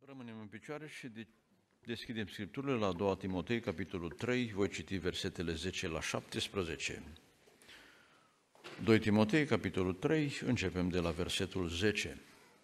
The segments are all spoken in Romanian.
Rămânem în picioare și deschidem Scripturile la 2 Timotei, capitolul 3, voi citi versetele 10 la 17. 2 Timotei, capitolul 3, începem de la versetul 10.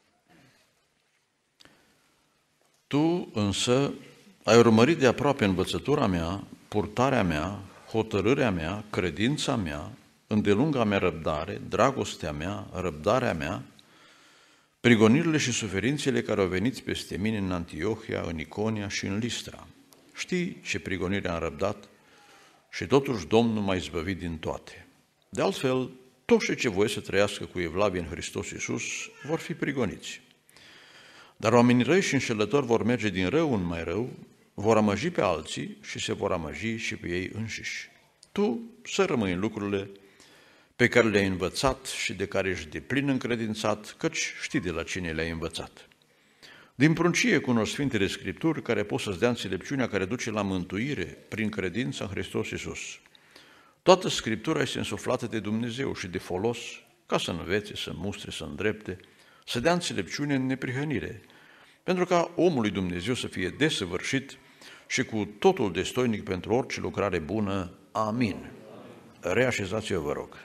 Tu însă ai urmărit de aproape învățătura mea, purtarea mea, hotărârea mea, credința mea, îndelunga mea răbdare, dragostea mea, răbdarea mea, prigonirile și suferințele care au venit peste mine în Antiohia, în Iconia și în Listra. Știi ce prigonire am răbdat și totuși Domnul m-a izbăvit din toate. De altfel, toți ce voi să trăiască cu evlavie în Hristos Iisus vor fi prigoniți. Dar oamenii răi și înșelători vor merge din rău în mai rău, vor amăji pe alții și se vor amăji și pe ei înșiși. Tu să rămâi în lucrurile pe care le-ai învățat și de care ești deplin încredințat, căci știi de la cine le-ai învățat. Din pruncie cunoști Sfintele Scripturi, care pot să-ți dea înțelepciunea care duce la mântuire prin credința în Hristos Iisus. Toată Scriptura este însuflată de Dumnezeu și de folos ca să învețe, să mustre, să îndrepte, să dea înțelepciune în neprihănire, pentru ca omul lui Dumnezeu să fie desăvârșit și cu totul destoinic pentru orice lucrare bună. Amin. Reașezați-vă, vă rog.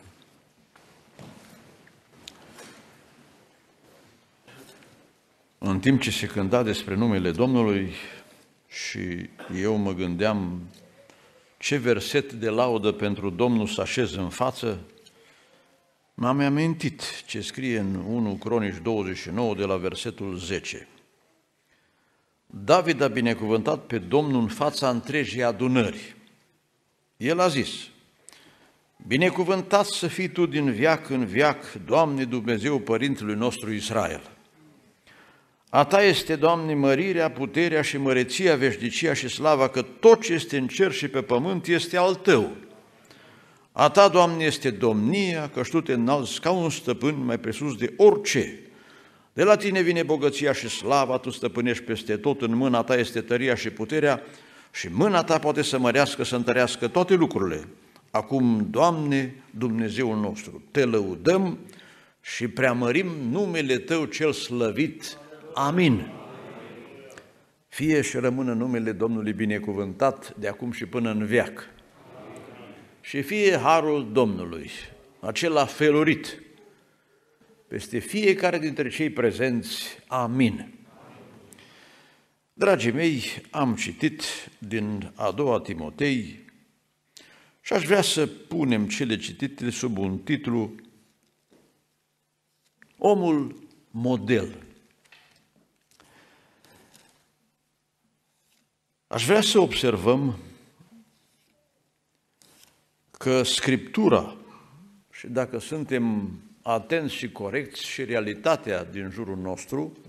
În timp ce se cânta despre numele Domnului și eu mă gândeam ce verset de laudă pentru Domnul să așez în față, m-am amintit ce scrie în 1 Cronici 29 de la versetul 10. David a binecuvântat pe Domnul în fața întregii adunări. El a zis: binecuvântat să fii Tu din veac în veac, Doamne Dumnezeu Părintelui nostru Israel. A Ta este, Doamne, mărirea, puterea și măreția, veșnicia și slava, că tot ce este în cer și pe pământ este al Tău. A Ta, Doamne, este domnia, că Tu te înalți ca un stăpân mai presus de orice. De la Tine vine bogăția și slava, Tu stăpânești peste tot, în mâna Ta este tăria și puterea și mâna Ta poate să mărească, să întărească toate lucrurile. Acum, Doamne, Dumnezeul nostru, Te lăudăm și preamărim numele Tău cel slăvit. Amin. Fie și rămână numele Domnului binecuvântat de acum și până în veac. Și fie harul Domnului, acela felurit, peste fiecare dintre cei prezenți. Amin. Dragii mei, am citit din a 2 Timotei și aș vrea să punem cele citite sub un titlu: Omul model. Aș vrea să observăm că Scriptura, și dacă suntem atenți și corecți, și realitatea din jurul nostru,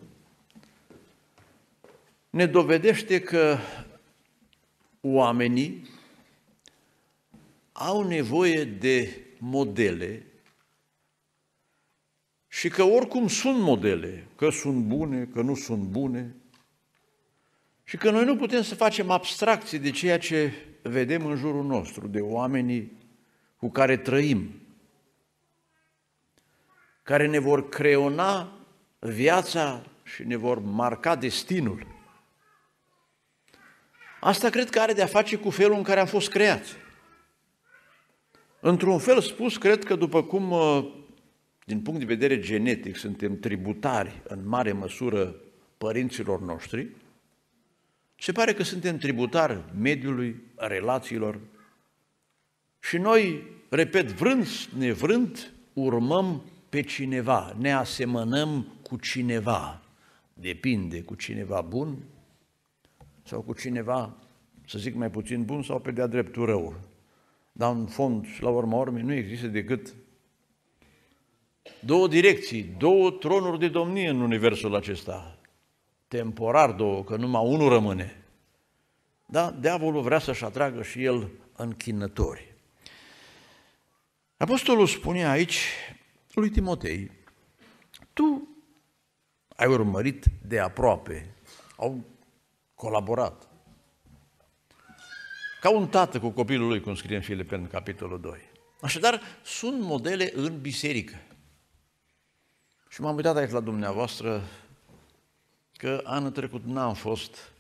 ne dovedește că oamenii au nevoie de modele și că oricum sunt modele, că sunt bune, că nu sunt bune, și că noi nu putem să facem abstracție de ceea ce vedem în jurul nostru, de oamenii cu care trăim, care ne vor creona viața și ne vor marca destinul. Asta cred că are de-a face cu felul în care am fost creați. Într-un fel spus, cred că după cum, din punct de vedere genetic, suntem tributari în mare măsură părinților noștri, se pare că suntem tributari mediului, relațiilor și noi, repet, vrând, nevrând, urmăm pe cineva, ne asemănăm cu cineva. Depinde, cu cineva bun sau cu cineva, să zic, mai puțin bun sau pe de-a dreptul rău. Dar în fond, la urma urmei, nu există decât două direcții, două tronuri de domnie în universul acesta. Temporar două, că numai unul rămâne. Dar diavolul vrea să-și atragă și el închinători. Apostolul spune aici lui Timotei: tu ai urmărit de aproape, au colaborat. Ca un tată cu copilul lui, cum scrie în Filipeni, capitolul 2. Așadar, sunt modele în biserică. Și m-am uitat aici la dumneavoastră. că anul trecut n-am fost,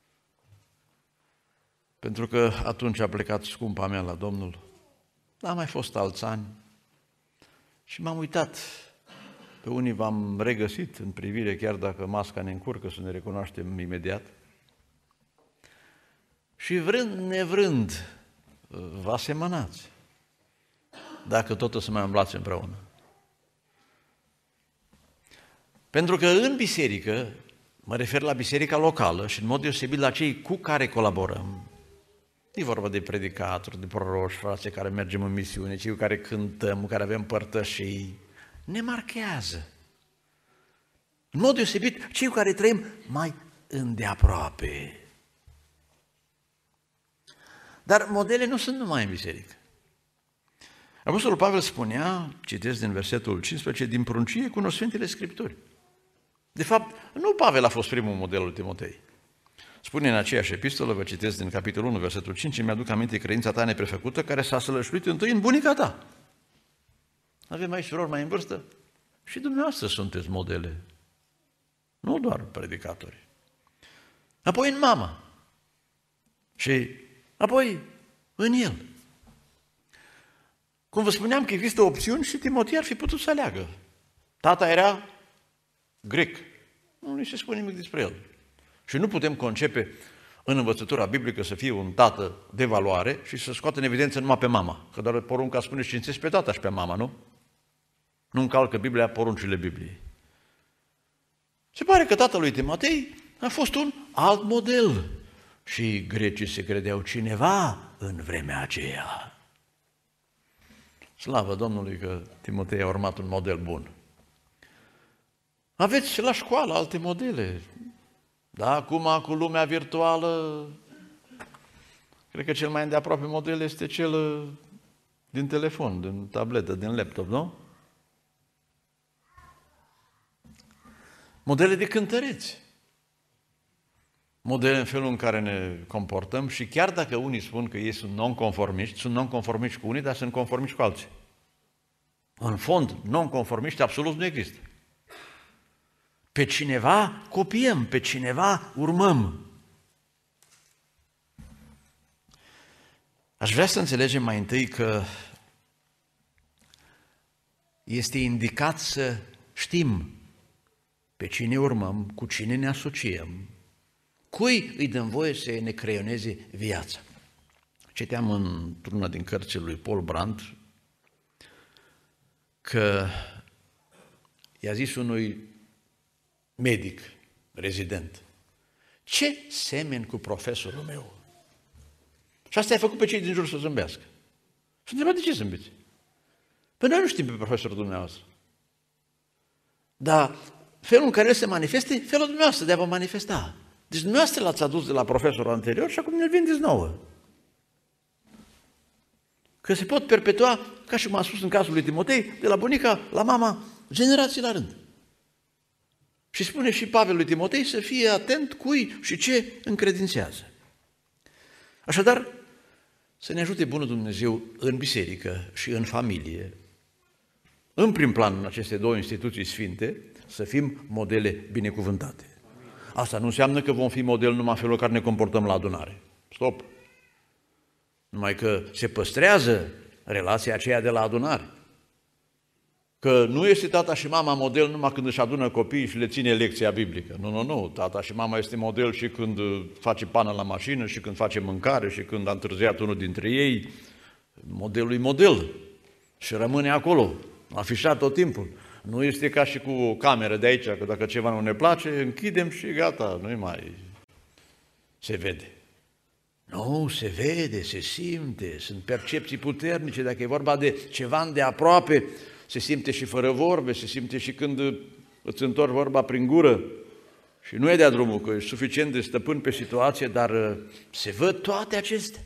pentru că atunci a plecat scumpa mea la Domnul. N-am mai fost alți ani și m-am uitat. Pe unii v-am regăsit în privire, chiar dacă masca ne încurcă să ne recunoaștem imediat. Și vrând nevrând, vă asemănați, dacă tot o să mai umblați împreună. Pentru că în biserică, mă refer la biserica locală și în mod deosebit la cei cu care colaborăm, e vorba de predicatori, de proroși, frații care mergem în misiune, cei cu care cântăm, cu care avem părtășii, ne marchează. În mod deosebit, cei cu care trăim mai îndeaproape. Dar modele nu sunt numai în biserică. Apostolul Pavel spunea, citesc din versetul 15, din pruncie cunosc Sfintele Scripturi. De fapt, nu Pavel a fost primul model lui Timotei. Spune în aceeași epistolă, vă citesc din capitolul 1, versetul 5, mi-aduc aminte credința ta neprefăcută care s-a sălășluit întâi în bunica ta. Avem aici surori mai în vârstă și dumneavoastră sunteți modele, nu doar predicatori. Apoi în mama și apoi în el. Cum vă spuneam că există opțiuni și Timotei ar fi putut să aleagă. Tata era grec, nu ni se spune nimic despre el. Și nu putem concepe în învățătura biblică să fie un tată de valoare și să scoată în evidență numai pe mama. Că doar porunca spune și cinstesc pe tata și pe mama, nu? Nu încalcă Biblia poruncile Bibliei. Se pare că tatălui Timotei a fost un alt model. Și grecii se credeau cineva în vremea aceea. Slavă Domnului că Timotei a urmat un model bun. Aveți la școală alte modele. Da, acum cu lumea virtuală, cred că cel mai îndeaproape model este cel din telefon, din tabletă, din laptop, nu? Modele de cântăreți. Modele în felul în care ne comportăm și chiar dacă unii spun că ei sunt non-conformiști cu unii, dar sunt conformiști cu alții. În fond, non-conformiști absolut nu există. Pe cineva copiem, pe cineva urmăm. Aș vrea să înțelegem mai întâi că este indicat să știm pe cine urmăm, cu cine ne asociem, cui îi dăm voie să ne creioneze viața. Citeam într-una din cărțile lui Paul Brandt că i-a zis unui medic rezident: ce semeni cu profesorul meu? Și asta a făcut pe cei din jur să zâmbească. Și întreba: de ce zâmbiți? Păi noi nu știm pe profesorul dumneavoastră. Dar felul în care el se manifeste, felul dumneavoastră de a vă manifesta. Deci dumneavoastră l-ați adus de la profesorul anterior și acum ne-l vindeți nouă. Că se pot perpetua, ca și cum am spus în cazul lui Timotei, de la bunica la mama, generații la rând. Și spune și Pavel lui Timotei să fie atent cui și ce încredințează. Așadar, să ne ajute Bunul Dumnezeu în biserică și în familie, în prim plan în aceste două instituții sfinte, să fim modele binecuvântate. Asta nu înseamnă că vom fi model numai în felul în care ne comportăm la adunare. Stop! Numai că se păstrează relația aceea de la adunare. Că nu este tata și mama model numai când își adună copiii și le ține lecția biblică. Nu. Tata și mama este model și când face pană la mașină, și când face mâncare, și când a întârziat unul dintre ei. Modelul e model și rămâne acolo, afișat tot timpul. Nu este ca și cu o cameră de aici, că dacă ceva nu ne place, închidem și gata, nu mai se vede. Nu, se vede, se simte, sunt percepții puternice, dacă e vorba de ceva de aproape, se simte și fără vorbe, se simte și când îți întorci vorba prin gură. Și nu e de-a drumul, că ești suficient de stăpân pe situație, dar se văd toate acestea.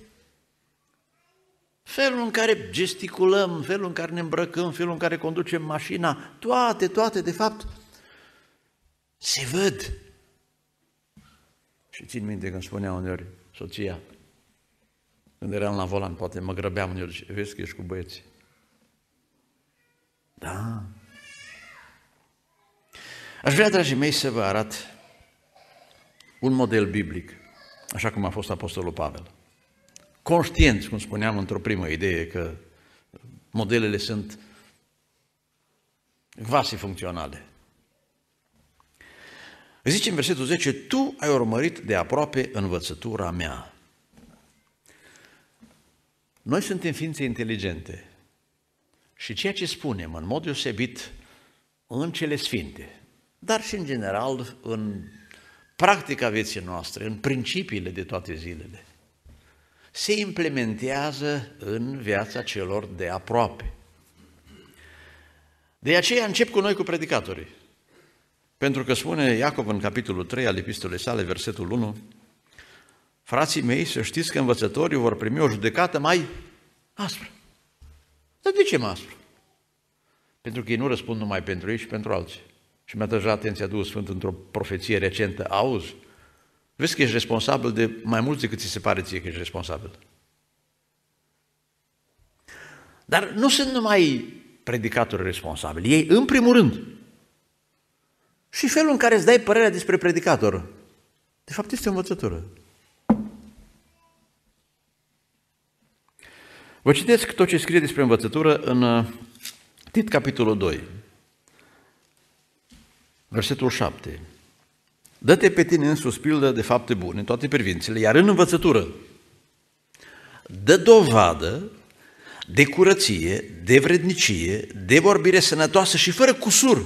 Felul în care gesticulăm, felul în care ne îmbrăcăm, felul în care conducem mașina, toate, de fapt, se văd. Și țin minte când spunea uneori soția, când eram la volan, poate mă grăbeam uneori, zice: vezi că ești cu băieții. Da. Aș vrea, dragii mei, să vă arăt un model biblic, așa cum a fost Apostolul Pavel. Conștienți, cum spuneam într-o primă idee, că modelele sunt quasi funcționale. Zice în versetul 10, tu ai urmărit de aproape învățătura mea. Noi suntem ființe inteligente și ceea ce spunem în mod deosebit în cele sfinte, dar și în general în practica vieții noastre, în principiile de toate zilele, se implementează în viața celor de aproape. De aceea încep cu noi cu predicatorii. Pentru că spune Iacov în capitolul 3 al epistolei sale, versetul 1, frații mei, să știți că învățătorii vor primi o judecată mai aspră. Dar de ce mai aspră? Pentru că ei nu răspund numai pentru ei și pentru alții. Și mi-a trăjat atenția Duhul Sfânt într-o profeție recentă. Auzi, vezi că ești responsabil de mai mult decât ți se pare ție că ești responsabil. Dar nu sunt numai predicatori responsabili, ei în primul rând. Și felul în care îți dai părerea despre predicator, de fapt este o învățătură. Vă citesc tot ce scrie despre învățătură în Tit, capitolul 2, versetul 7. Dă-te pe tine însuți pildă de fapte bune în toate privințele, iar în învățătură dă dovadă de curăție, de vrednicie, de vorbire sănătoasă și fără cusur.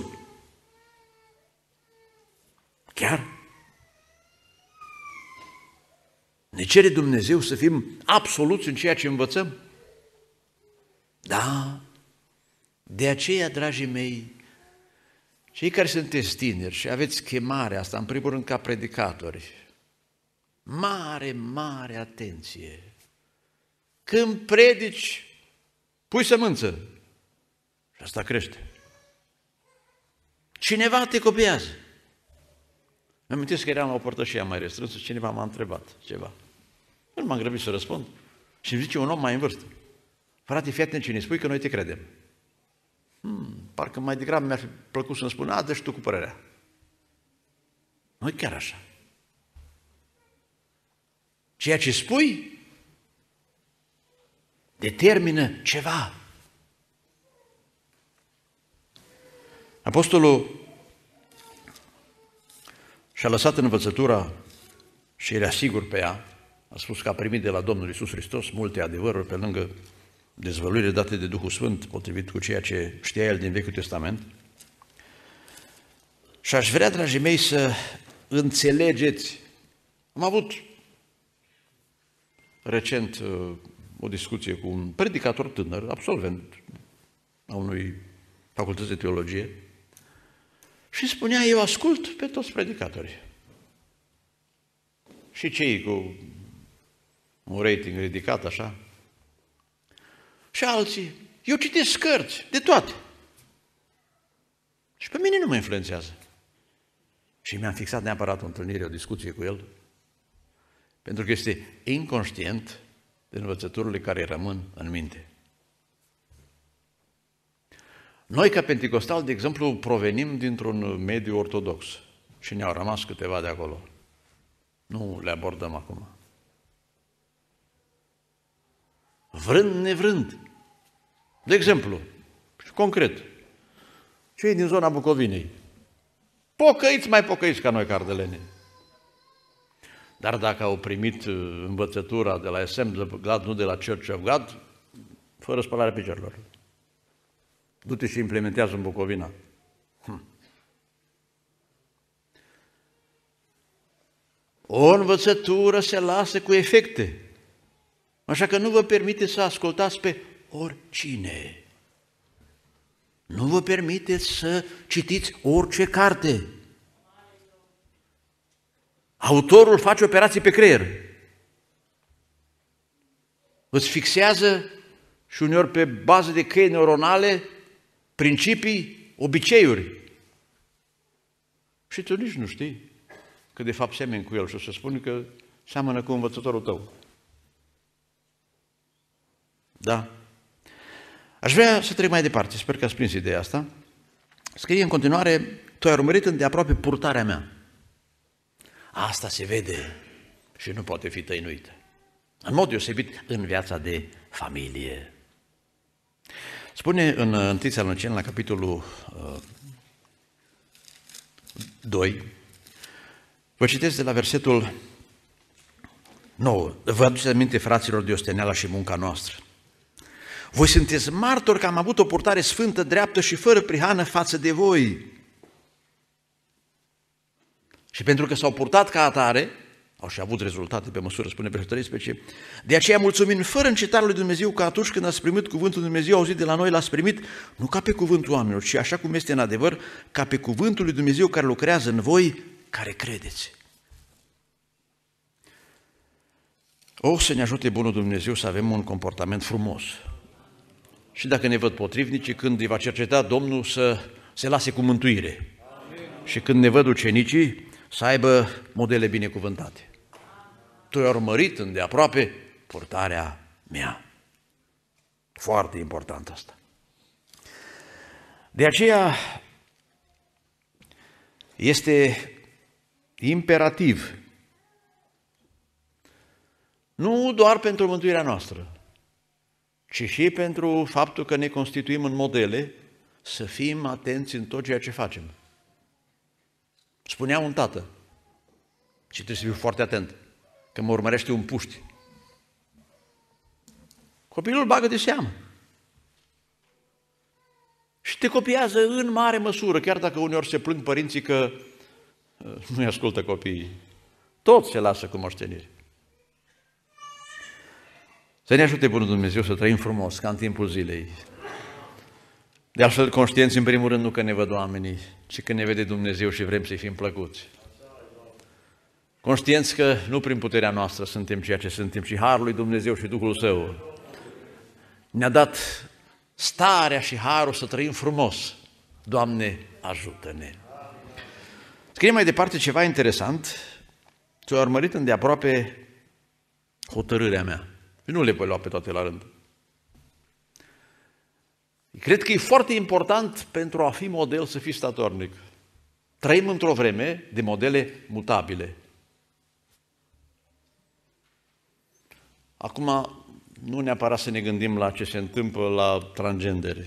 Chiar? Ne cere Dumnezeu să fim absoluți în ceea ce învățăm? Da. De aceea, dragii mei, cei care sunteți tineri și aveți chemarea asta, în primul rând ca predicatori, mare, mare atenție. Când predici, pui sămânță și asta crește. Cineva te copiază. Îmi amintesc că eram la o părtășie mai restrânsă și cineva m-a întrebat ceva. Nu m-am grăbit să răspund. Și îmi zice un om mai în vârstă, frate, fii atent ce ne spui că noi te credem. Parcă mai degrabă mi-ar fi plăcut să-mi spună, dă și tu cu părerea. Nu chiar așa. Ceea ce spui determină ceva. Apostolul și-a lăsat învățătura și era sigur pe ea. A spus că a primit de la Domnul Iisus Hristos multe adevăruri pe lângă dezvăluire date de Duhul Sfânt, potrivit cu ceea ce știa el din Vechiul Testament. Și aș vrea, dragii mei, să înțelegeți. Am avut recent o discuție cu un predicator tânăr, absolvent a unui facultăți de teologie, și spunea, eu ascult pe toți predicatorii. Și cei cu un rating ridicat, așa, și alții, eu citesc cărți, de toate. Și pe mine nu mă influențează. Și mi-am fixat neapărat o întâlnire, o discuție cu el, pentru că este inconștient de învățăturile care rămân în minte. Noi, ca penticostali, de exemplu, provenim dintr-un mediu ortodox și ne-au rămas câteva de acolo. Nu le abordăm acum. Vrând, nevrând. De exemplu, concret, cei din zona Bucovinei, pocăiți, mai pocăiți ca noi, cardeleni. Dar dacă au primit învățătura de la Assembly of God, nu de la Church of God, fără spălarea picioarelor. Du-te și implementează în Bucovina. O învățătură se lasă cu efecte. Așa că nu vă permite să ascultați pe oricine. Nu vă permiteți să citiți orice carte. Autorul face operații pe creier. Îți fixează și uneori pe bază de căi neuronale principii, obiceiuri. Și tu nici nu știi că de fapt semeni cu el și o să spuni că seamănă cu învățătorul tău. Da. Aș vrea să trec mai departe, sper că ați prins ideea asta. Scrie în continuare, tu ai urmărit îndeaproape purtarea mea. Asta se vede și nu poate fi tăinuită. În mod deosebit în viața de familie. Spune în 1 Tesaloniceni, la capitolul 2, vă citesc de la versetul 9. Vă aduceți aminte, fraților, de osteneala și munca noastră. Voi sunteți martori că am avut o purtare sfântă, dreaptă și fără prihană față de voi. Și pentru că s-au purtat ca atare, au și avut rezultate pe măsură, spune versetul 13, de aceea mulțumim fără încetare lui Dumnezeu că atunci când ați primit cuvântul lui Dumnezeu auzit de la noi, l-ați primit nu ca pe cuvântul oamenilor, ci așa cum este în adevăr, ca pe cuvântul lui Dumnezeu care lucrează în voi, care credeți. O, să ne ajute bunul Dumnezeu să avem un comportament frumos. Și dacă ne văd potrivnicii, când îi va cerceta Domnul, să se lase cu mântuire. Și când ne văd ucenicii, să aibă modele binecuvântate. Tu ai urmărit îndeaproape purtarea mea. Foarte important asta. De aceea este imperativ, nu doar pentru mântuirea noastră, ci și pentru faptul că ne constituim în modele, să fim atenți în tot ceea ce facem. Spunea un tată, și trebuie să fiu foarte atent, că mă urmărește un puști. Copilul bagă de seamă și te copiază în mare măsură, chiar dacă uneori se plâng părinții că nu-i ascultă copiii. Toți se lasă cu moștenire. Să ne ajute bunul Dumnezeu să trăim frumos, ca în timpul zilei. De altfel, conștienți, în primul rând, nu că ne văd oamenii, ci că ne vede Dumnezeu și vrem să-i fim plăcuți. Conștienți că nu prin puterea noastră suntem ceea ce suntem, ci harul lui Dumnezeu și Duhul Său ne-a dat starea și harul să trăim frumos. Doamne, ajută-ne! Scrie mai departe ceva interesant. Ți-o urmărit îndeaproape hotărârea mea. Nu le voi lua pe toate la rând. Cred că e foarte important pentru a fi model să fii statornic. Trăim într-o vreme de modele mutabile. Acum, nu neapărat să ne gândim la ce se întâmplă la transgenderi.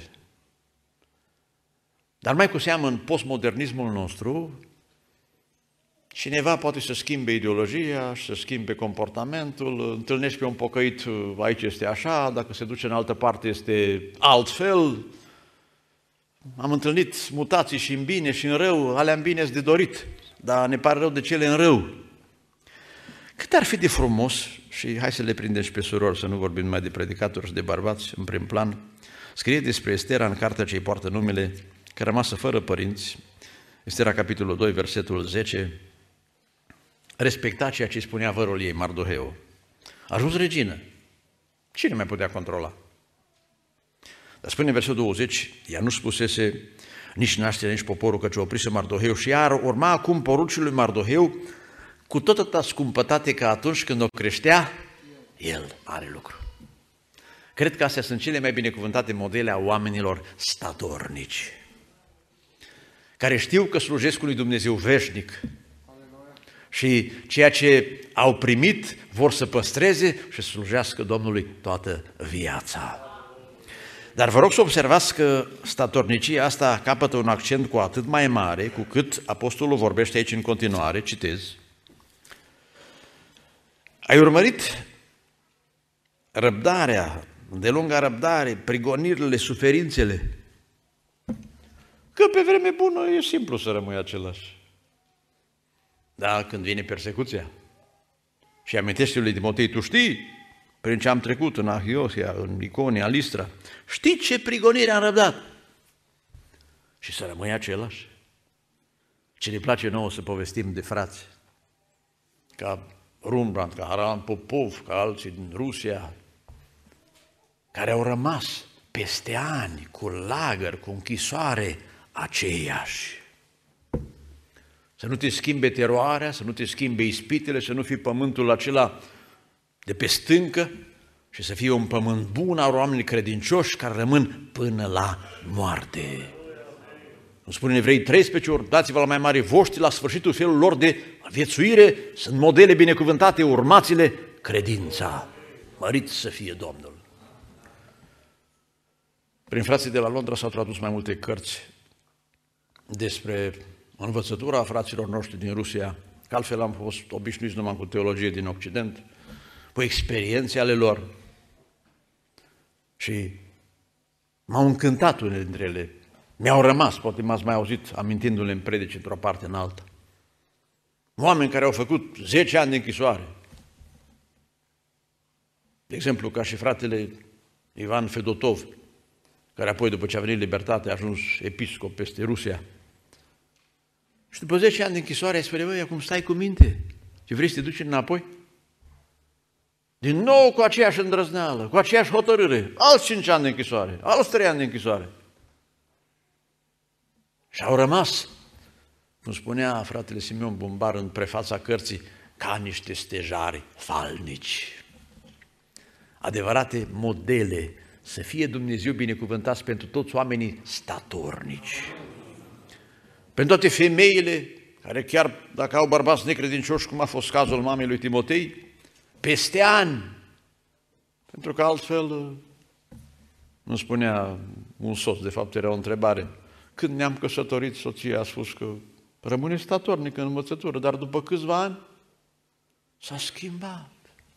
Dar mai cu seamă în postmodernismul nostru, cineva poate să schimbe ideologia, să schimbe comportamentul, întâlnești pe un pocăit, aici este așa, dacă se duce în altă parte este altfel. Am întâlnit mutații și în bine și în rău, alea în bine sunt de dorit, dar ne pare rău de cele în rău. Cât ar fi de frumos, și hai să le prindem și pe surori, să nu vorbim numai de predicatori și de bărbați în prim plan, scrie despre Estera în cartea ce îi poartă numele, că rămasă fără părinți, Estera capitolul 2, versetul 10, respecta ceea ce spunea vărul ei, Mardoheu. A ajuns regină. Cine mai putea controla? Dar spune în versetul 20, ea nu spusese nici nașterea, nici poporul, căci o oprise Mardoheu și ea urma acum poruncii lui Mardoheu cu tot atâta scumpătate ca atunci când o creștea el. Mare lucru. Cred că astea sunt cele mai binecuvântate modele a oamenilor statornici, care știu că slujesc lui Dumnezeu veșnic și ceea ce au primit vor să păstreze și să slujească Domnului toată viața. Dar vă rog să observați că statornicia asta capătă un accent cu atât mai mare, cu cât apostolul vorbește aici în continuare, citez. Ai urmărit răbdarea, îndelunga răbdare, prigonirile, suferințele. Că pe vreme bună e simplu să rămâi același. Dar când vine persecuția și amintește lui Timotei, tu știi prin ce am trecut în Ahiosia, în Iconia, Listra, știi ce prigonire am răbdat? Și să rămâi același. Ce ne place nouă să povestim de frați, ca Rembrandt, ca Aram Popov, ca alții din Rusia, care au rămas peste ani cu lagăr, cu închisoare aceiași. Să nu te schimbe teroarea, să nu te schimbe ispitele, să nu fii pământul acela de pe stâncă și să fie un pământ bun al oamenilor credincioși care rămân până la moarte. Cum spune în Evrei 13, ori dați-vă la mai mari voștri la sfârșitul felul lor de viețuire, sunt modele binecuvântate, urmați-le credința. Mărit să fie Domnul! Prin frații de la Londra s-au tradus mai multe cărți despre învățătura fraților noștri din Rusia, că altfel am fost obișnuiți numai cu teologie din Occident, cu experiențe ale lor. Și m-au încântat unele dintre ele. Mi-au rămas, poate m-ați mai auzit amintindu-le în predici într-o parte în alta. Oameni care au făcut 10 ani de închisoare. De exemplu, ca și fratele Ivan Fedotov, care apoi, după ce a venit libertate, a ajuns episcop peste Rusia. Și după 10 ani de închisoare, spune, băi, acum stai cu minte, ce vrei să te duci înapoi? Din nou cu aceeași îndrăzneală, cu aceeași hotărâre, alți 5 ani de închisoare, alți 3 ani de închisoare. Și au rămas, cum spunea fratele Simeon Bumbar în prefața cărții, ca niște stejari falnici. Adevărate modele, să fie Dumnezeu binecuvântați pentru toți oamenii statornici. Pentru toate femeile care chiar dacă au bărbați necredincioși, cum a fost cazul mamei lui Timotei, peste ani, pentru că altfel, nu spunea un soț, de fapt era o întrebare, când ne-am căsătorit, soția a spus că rămâne statornică în învățătură, dar după câțiva ani s-a schimbat.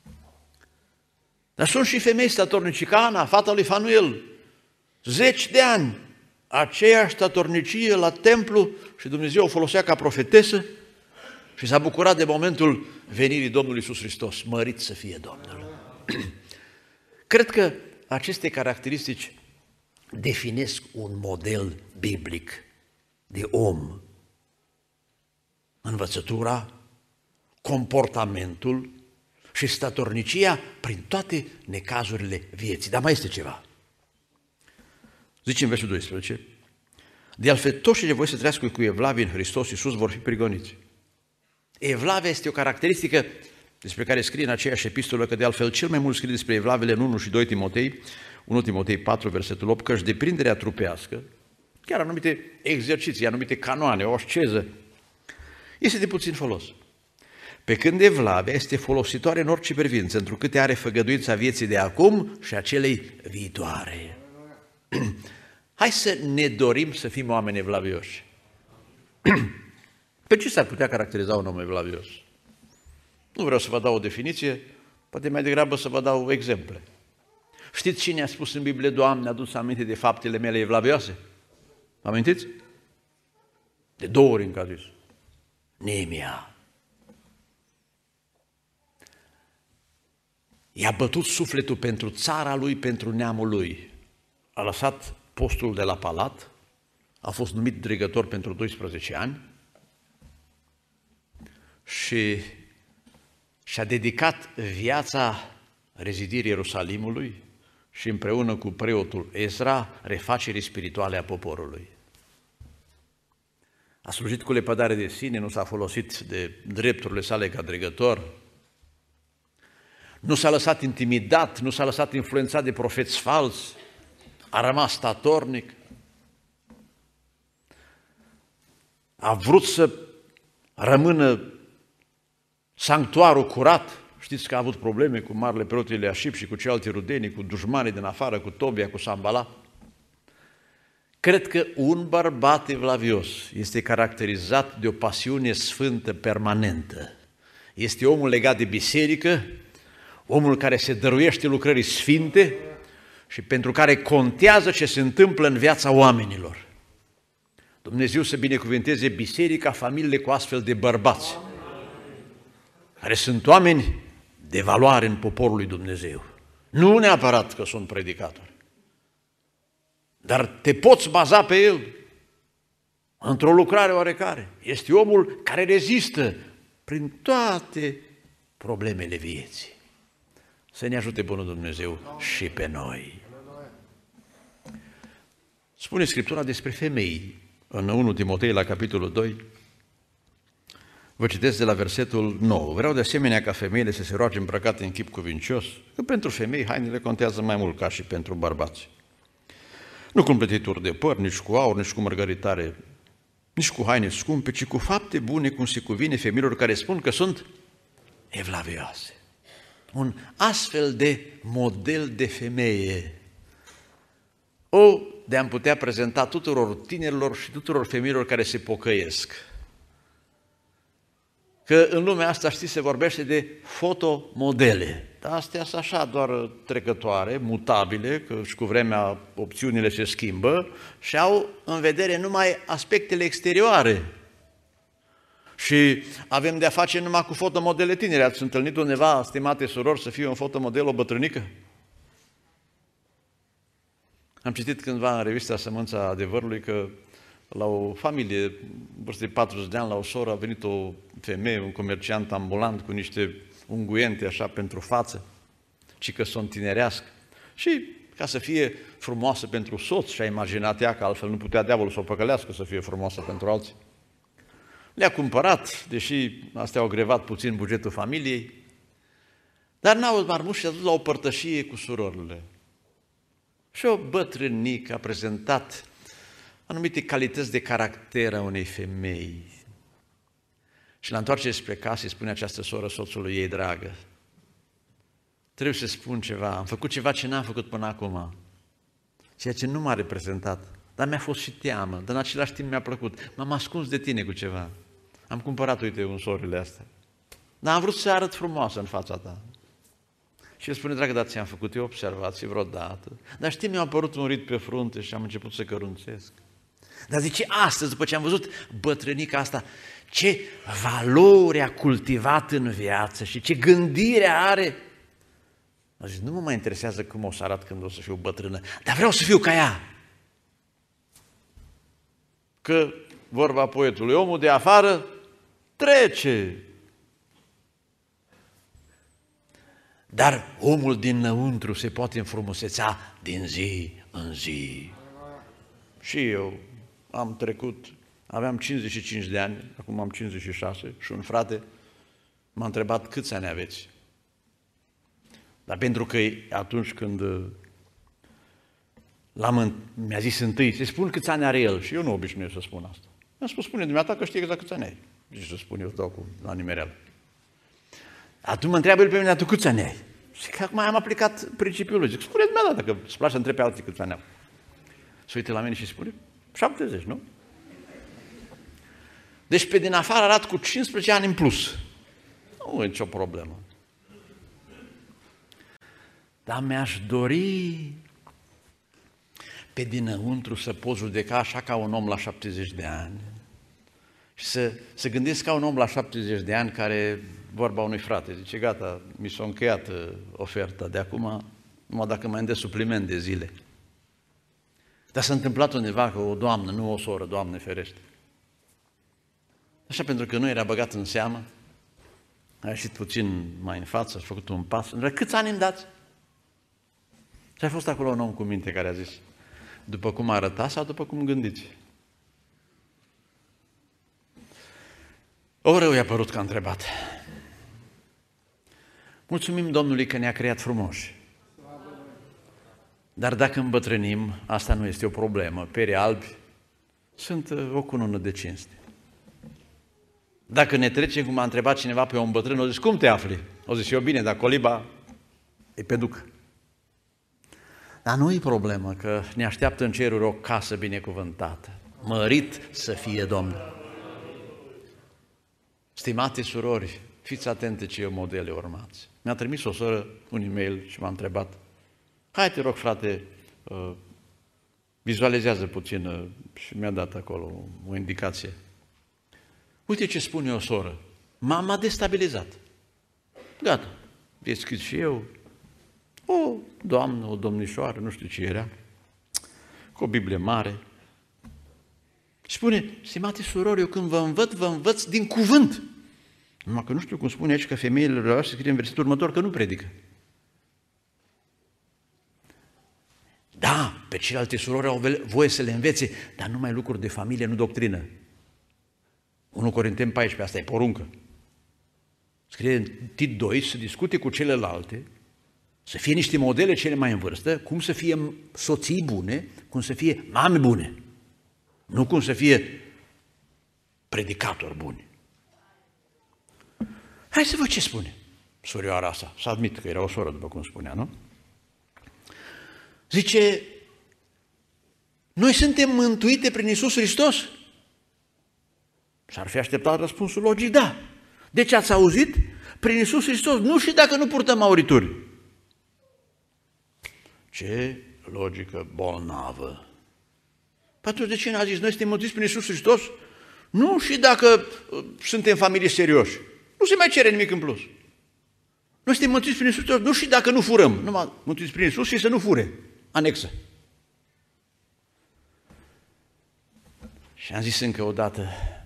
Dar sunt și femei statornici, ca Ana, fata lui Fanuel, 10 de ani, aceeași statornicie la templu și Dumnezeu o folosea ca profetesă și s-a bucurat de momentul venirii Domnului Iisus Hristos. Mărit să fie Domnul! Cred că aceste caracteristici definesc un model biblic de om. Învățătura, comportamentul și statornicia prin toate necazurile vieții. Dar mai este ceva. Zice în versul 12, de altfel toți cei voi să trăiască cu evlavie în Hristos Iisus vor fi prigoniți. Evlavia este o caracteristică despre care scrie în aceeași epistolă, că de altfel cel mai mult scrie despre evlavele în 1 și 2 Timotei, 1 Timotei 4, versetul 8, căci deprinderea trupească, chiar anumite exerciții, anumite canoane, o asceză, este de puțin folos. Pe când evlavia este folositoare în orice privință, întrucât are făgăduința vieții de acum și a celei viitoare. Hai să ne dorim să fim oameni evlavioși. Pe ce s-ar putea caracteriza un om evlavios? Nu vreau să vă dau o definiție, poate mai degrabă să vă dau exemple. Știți cine a spus în Biblie, Doamne, adu-ți aminte de faptele mele evlavioase? Amintiți? De 2 ori încă a zis. Neemia. I-a bătut sufletul pentru țara lui, pentru neamul lui. A lăsat postul de la palat, a fost numit dregător pentru 12 ani și și-a dedicat viața rezidirii Ierusalimului și împreună cu preotul Ezra refacerii spirituale a poporului. A slujit cu lepădare de sine, nu s-a folosit de drepturile sale ca dregător, nu s-a lăsat intimidat, nu s-a lăsat influențat de profeți falsi, a rămas statornic, a vrut să rămână sanctuarul curat. Știți că a avut probleme cu marele preot Eliașib și cu ceilalți rudenii, cu dușmanii din afară, cu Tobia, cu Sanbalat. Cred că un bărbat evlavios este caracterizat de o pasiune sfântă permanentă. Este omul legat de biserică, omul care se dăruiește lucrării sfinte și pentru care contează ce se întâmplă în viața oamenilor. Dumnezeu să binecuvânteze biserica, familiile cu astfel de bărbați, care sunt oameni de valoare în poporul lui Dumnezeu. Nu neapărat că sunt predicatori, dar te poți baza pe el într-o lucrare oarecare. Este omul care rezistă prin toate problemele vieții. Să ne ajute bunul Dumnezeu și pe noi. Spune Scriptura despre femei în 1 Timotei la capitolul 2. Vă citesc de la versetul 9. Vreau de asemenea ca femeile să se roage îmbrăcate în chip cuvincios, că pentru femei hainele contează mai mult ca și pentru bărbați. Nu cu împletituri de păr, nici cu aur, nici cu mărgăritare nici cu haine scumpe, ci cu fapte bune, cum se cuvine femeilor care spun că sunt evlavioase. Un astfel de model de femeie de a-mi putea prezenta tuturor tinerilor și tuturor femeilor care se pocăiesc. Că în lumea asta, știți, se vorbește de fotomodele. Dar astea sunt așa doar trecătoare, mutabile, că și cu vremea opțiunile se schimbă și au în vedere numai aspectele exterioare. Și avem de-a face numai cu fotomodele tinere. Ați întâlnit undeva, stimate surori, să fie un fotomodel o bătrânică? Am citit cândva în revista Sămânța Adevărului că la o familie, vârstă de 40 de ani, la o soră a venit o femeie, un comerciant ambulant cu niște unguente așa pentru față, ci că s-o întinerească. Și ca să fie frumoasă pentru soț, și-a imaginat ea că altfel nu putea diavolul să o păcălească să fie frumoasă pentru alții. Le-a cumpărat, deși astea au grevat puțin bugetul familiei, dar n-a avut marmuș și a dus la o părtășie cu surorile. Și o bătrânică a prezentat anumite calități de caracter a unei femei. Și la întoarcere spre casă îi spune această soră soțului ei dragă: trebuie să spun ceva, am făcut ceva ce n-am făcut până acum, ceea ce nu m-a reprezentat, dar mi-a fost și teamă, dar în același timp mi-a plăcut. M-am ascuns de tine cu ceva. Am cumpărat, uite, unsorile astea, dar am vrut să arăt frumoasă în fața ta. Și el spune: dragă, dar ți-am făcut eu observații vreodată? Dar știi, mi-a apărut un rit pe frunte și am început să cărunțesc. Dar zice, astăzi, după ce am văzut bătrânica asta, ce valori a cultivat în viață și ce gândire are, a zis: nu mă mai interesează cum o să arăt când o să fiu bătrână, dar vreau să fiu ca ea. Că, vorba poetului, omul de afară trece, dar omul dinăuntru se poate înfrumusețea din zi în zi. Și eu am trecut, aveam 55 de ani, acum am 56 și un frate m-a întrebat: câți ani aveți? Dar pentru că atunci când mi-a zis întâi, să spun câți ani are el, și eu nu obișnuiesc să spun asta. Mi-a spus: spune dumneata că știi exact câți ani ai. Și să spun eu, dau la nimereală. Atunci mă întreabă el pe mine: tu câți ani ai? Și că acum am aplicat principiul lui. Zic: spune dumneata, dacă îți place să întrebi pe alții câți ani au. Se uită la mine și spune: 70, nu? Deci pe din afară arată cu 15 ani în plus. Nu e nicio problemă. Dar mi-aș dori pe dinăuntru să pot judeca așa ca un om la 70 de ani și să gândesc ca un om la 70 de ani care, vorba unui frate, zice: gata, mi s-a încheiat oferta de acum, numai dacă mai îmi dă supliment de zile. Dar s-a întâmplat undeva că o doamnă, nu o soră, Doamne ferește, așa, pentru că nu era băgat în seamă, a ieșit puțin mai în față, a făcut un pas: câți ani îmi dați? Și a fost acolo un om cu minte care a zis: după cum arăta sau după cum gândiți? O rău i-a părut că a întrebat. Mulțumim Domnului că ne-a creat frumoși. Dar dacă îmbătrânim, asta nu este o problemă. Perii albi sunt o cunună de cinste. Dacă ne trecem, cum a întrebat cineva pe un bătrân, o zis: cum te afli? O zis: eu bine, dar coliba e pe duc. Dar nu e problemă, că ne așteaptă în ceruri o casă binecuvântată. Mărit să fie Domnul. Stimate surori, fiți atente ce modele urmați. Mi-a trimis o soră un e-mail și m-a întrebat: hai, te rog, frate, vizualizează puțin, și mi-a dat acolo o indicație. Uite ce spune o soră: m-a destabilizat. Gata, deschid și eu, o doamnă, o domnișoară, nu știu ce era, cu o Biblie mare. Spune: stimate surori, eu când vă învăț din cuvânt. Numai că nu știu cum spune aici că femeile vreau să scrie în versetul următor că nu predică. Da, pe celelalte surori au voie să le învețe, dar numai lucruri de familie, nu doctrină. 1 Corinteni 14, asta e poruncă. Scrie în Tit 2 să discute cu celelalte, să fie niște modele cele mai în vârstă, cum să fie soții bune, cum să fie mame bune. Nu cum să fie predicatori buni. Hai să văd ce spune surioara asta. Să admit că era o soră, după cum spunea, nu? Zice, noi suntem mântuite prin Iisus Hristos? S-ar fi așteptat răspunsul logic, da. Deci ați auzit? Prin Iisus Hristos, nu și dacă nu purtăm aurituri. Ce logică bolnavă! Păi atunci de ce n-a zis, noi suntem mântuiți prin Iisus Hristos? Nu și dacă suntem familii serioși. Nu se mai cere nimic în plus. Noi suntem mântuiți prin Iisus Hristos, nu și dacă nu furăm. Numai mântuiți prin Iisus și să nu fure. Anexă. Și am zis încă o dată,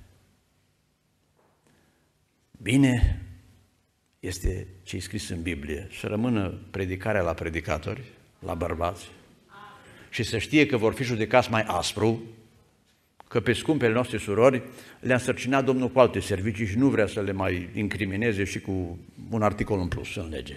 bine este ce e scris în Biblie, să rămână predicarea la predicatori, la bărbați, și să știe că vor fi judecați mai aspru, că pe scumpele noastre surori le-a însărcinat Domnul cu alte servicii și nu vrea să le mai incrimineze și cu un articol în plus în lege.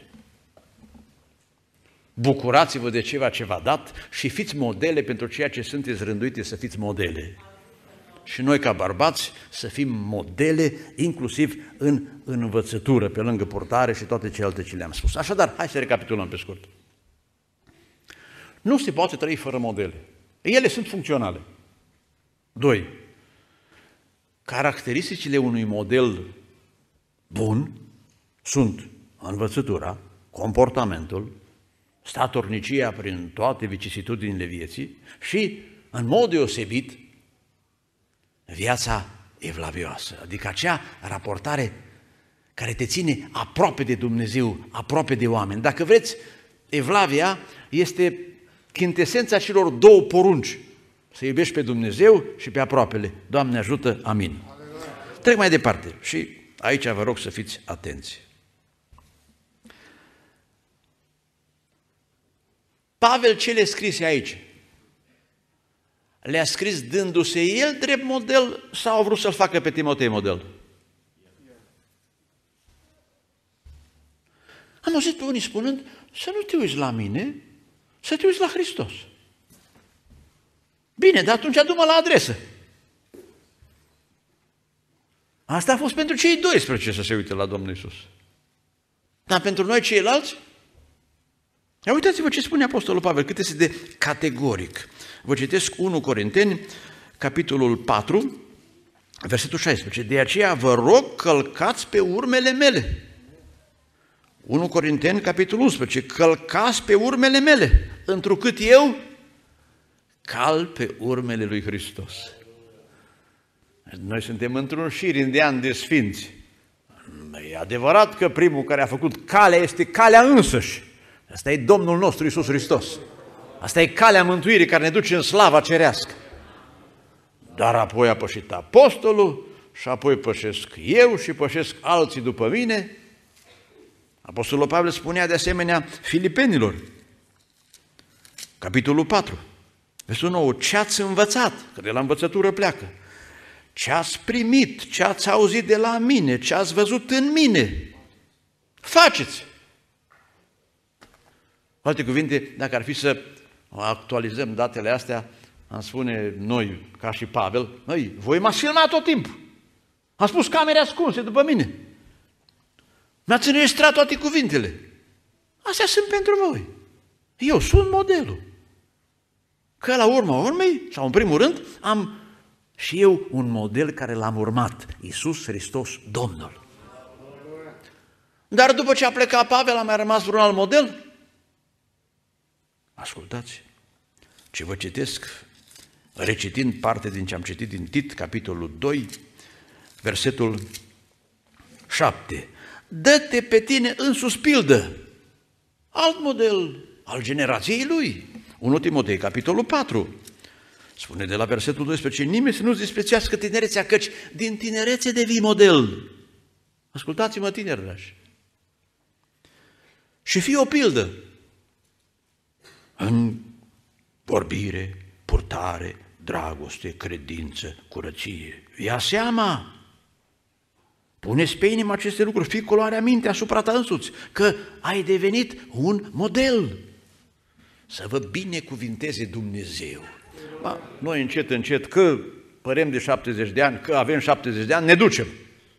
Bucurați-vă de ceva ce v-a dat și fiți modele pentru ceea ce sunteți rânduite să fiți modele. Și noi ca bărbați să fim modele inclusiv în învățătură, pe lângă purtare și toate celelalte ce le-am spus. Așadar, hai să recapitulăm pe scurt. Nu se poate trăi fără modele. Ele sunt funcționale. 2. Caracteristicile unui model bun sunt învățătura, comportamentul, statornicia prin toate vicisitudinile vieții și, în mod deosebit, viața evlavioasă, adică acea raportare care te ține aproape de Dumnezeu, aproape de oameni. Dacă vreți, evlavia este chintesența celor două porunci, să iubești pe Dumnezeu și pe aproapele. Doamne ajută, amin. Trec mai departe și aici vă rog să fiți atenți. Pavel ce le-a scris aici? Le-a scris dându-se el drept model sau a vrut să-l facă pe Timotei model? Am auzit pe unii spunând să nu te uiți la mine, să te uiți la Hristos. Bine, dar atunci adu-mă la adresă. Asta a fost pentru cei 12 să se uite la Domnul Iisus. Dar pentru noi ceilalți? Ia uitați-vă ce spune Apostolul Pavel, cât este de categoric. Vă citesc 1 Corinteni, capitolul 4, versetul 16. De aceea vă rog, călcați pe urmele mele. 1 Corinteni, capitolul 11. Călcați pe urmele mele, întrucât eu cal pe urmele lui Hristos. Noi suntem într-un șir indian de sfinți. E adevărat că primul care a făcut calea este calea însăși. Asta e Domnul nostru Iisus Hristos. Asta e calea mântuirii care ne duce în slava cerească. Dar apoi a pășit apostolul și apoi pășesc eu și pășesc alții după mine. Apostolul Pavel spunea de asemenea Filipenilor, capitolul 4, versetul 9, ce ați învățat, că de la învățătură pleacă, ce ați primit, ce ați auzit de la mine, ce ați văzut în mine, faceți. Cu alte cuvinte, dacă ar fi să actualizăm datele astea, am spune noi, ca și Pavel, voi m-ați filmat tot timpul. Am spus camere ascunse după mine. Mi-ați înregistrat toate cuvintele. Astea sunt pentru voi. Eu sunt modelul. Că la urma urmei, sau în primul rând, am și eu un model care l-am urmat. Iisus Hristos, Domnul. Dar după ce a plecat Pavel, a mai rămas vreun alt model? Ascultați ce vă citesc, recitind parte din ce am citit din Tit, capitolul 2, versetul 7. Dă-te pe tine însuți pildă, alt model al generației lui. 1 Timotei, capitolul 4, spune de la versetul 12, nimeni să nu-ți disprețuiască tinerețea, căci din tinerețe devii model. Ascultați-mă, tineri dragi. Și fii o pildă în vorbire, purtare, dragoste, credință, curăție. Ia seama! Puneți pe inimă aceste lucruri, fii cu luarea minte asupra ta însuți, că ai devenit un model. Să vă binecuvinteze Dumnezeu. Noi încet, încet, că părem de 70 de ani, că avem 70 de ani, ne ducem.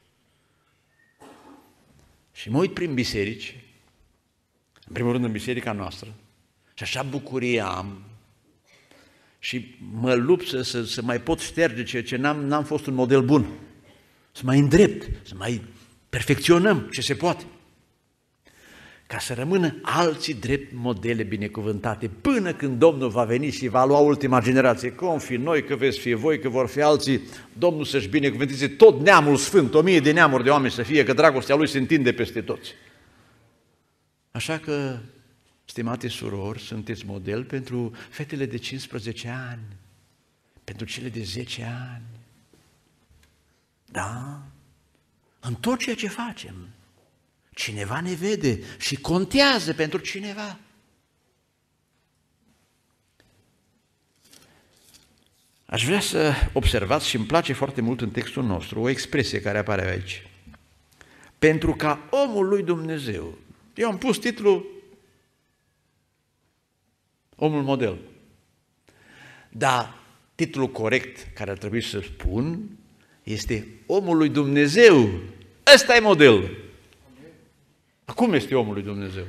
Și mă uit prin biserici, în primul rând în biserica noastră, și așa bucurie am, și mă lupt să mai pot șterge ceea ce n-am fost un model bun, să mai îndrept, să mai perfecționăm ce se poate, ca să rămână alții drept modele binecuvântate, până când Domnul va veni și va lua ultima generație, că vom fi noi, că veți fi voi, că vor fi alții, Domnul să-și binecuvânteze tot neamul sfânt, 1000 de neamuri de oameni să fie, că dragostea Lui se întinde peste toți. Așa că, stimate surori, sunteți model pentru fetele de 15 ani, pentru cele de 10 ani. Da, în tot ceea ce facem, cineva ne vede și contează pentru cineva. Aș vrea să observați și îmi place foarte mult în textul nostru o expresie care apare aici. Pentru ca omul lui Dumnezeu. Eu am pus titlul Omul model. Dar titlul corect care ar trebui să spun este Omul lui Dumnezeu. Ăsta e modelul. Cum este omul lui Dumnezeu?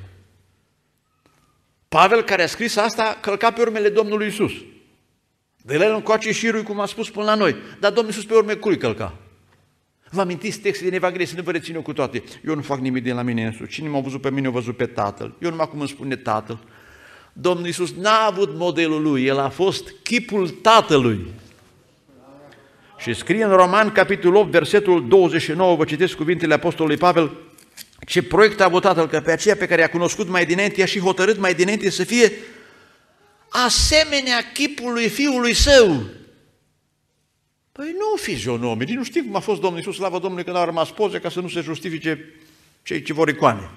Pavel, care a scris asta, călca pe urmele Domnului Iisus. De la el încoace șirul, cum a spus, până la noi. Dar Domnul Iisus pe urme cui călca? Vă amintiți textele din Evanghelie, să nu vă rețin eu cu toate. Eu nu fac nimic de la mine însuși. Cine m-a văzut pe mine, a văzut pe Tatăl. Eu numai cum îmi spune Tatăl. Domnul Iisus n-a avut modelul Lui, El a fost chipul Tatălui. Și scrie în Roman, capitolul 8, versetul 29, vă citesc cuvintele Apostolului Pavel, ce proiect a avut Tatăl, că pe aceea pe care i-a cunoscut mai dinainte, i-a și hotărât mai dinainte să fie asemenea chipului Fiului Său. Păi nu fizionomii, nu știm cum a fost Domnul Iisus, slavă Domnului, când au rămas poze ca să nu se justifice cei ce vor icoane.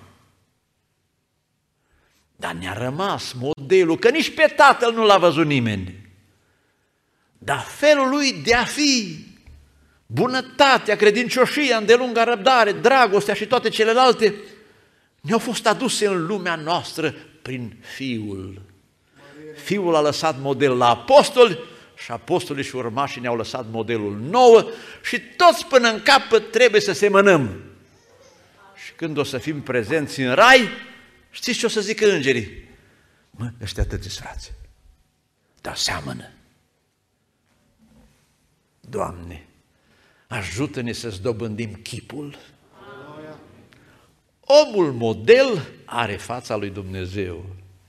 Dar ne-a rămas modelul, că nici pe Tatăl nu l-a văzut nimeni. Dar felul Lui de a fi, bunătatea, credincioșia, îndelunga răbdare, dragostea și toate celelalte ne-au fost aduse în lumea noastră prin Fiul. Fiul a lăsat model la apostoli și apostolii și urmașii ne-au lăsat modelul nouă și toți până în capăt trebuie să semănăm. Și când o să fim prezenți în rai, știți ce o să zică îngerii? Mă, ăștia atâți frați, dar seamănă. Doamne, ajută-ne să-ți dobândim chipul. Omul model are fața lui Dumnezeu.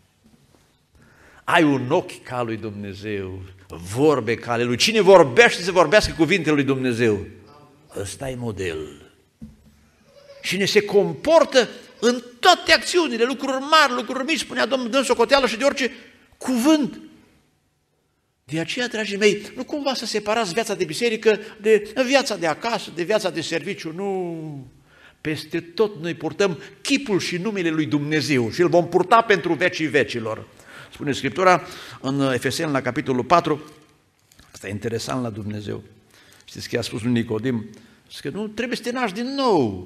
Ai un ochi ca lui Dumnezeu, vorbe ca ale Lui. Cine vorbește să vorbească cuvintele lui Dumnezeu. Ăsta e model. Cine se comportă în toate acțiunile, lucruri mari, lucruri mici, spunea Domnul, dă socoteală și de orice cuvânt. De aceea, dragii mei, nu cumva să separați viața de biserică de viața de acasă, de viața de serviciu, nu. Peste tot noi purtăm chipul și numele lui Dumnezeu și îl vom purta pentru vecii vecilor. Spune Scriptura în Efeseni, la capitolul 4, asta e interesant la Dumnezeu. Știți că i-a spus lui Nicodim, că nu trebuie să te naști din nou,